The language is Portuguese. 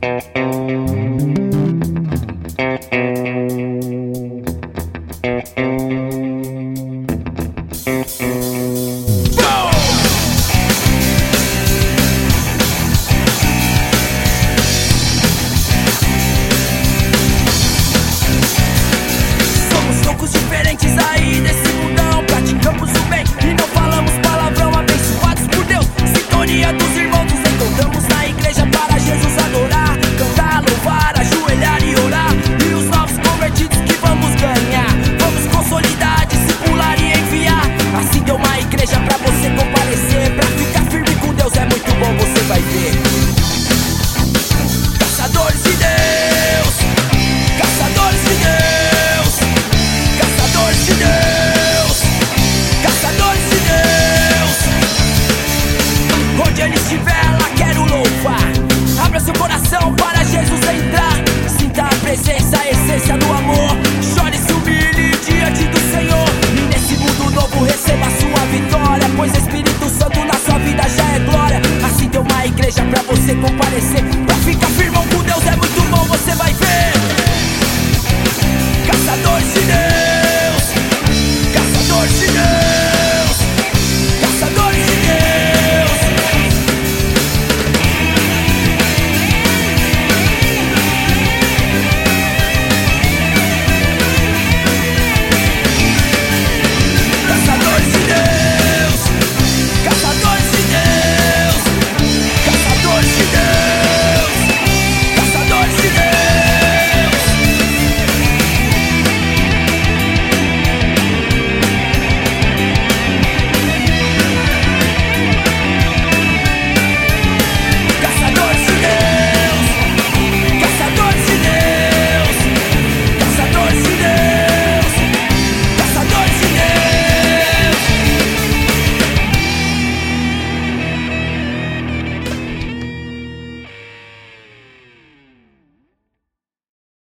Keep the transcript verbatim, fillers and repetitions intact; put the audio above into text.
Para Jesus entrar, sinta a presença, a essência do amor. Chore, se humilhe diante do Senhor, e nesse mundo novo receba sua vitória, pois Espírito Santo na sua vida já é glória. Assim tem uma igreja pra você comparecer, pra ficar firmão com Deus é muito bom, você vai ver. Caçadores de Deus, caçadores de Deus.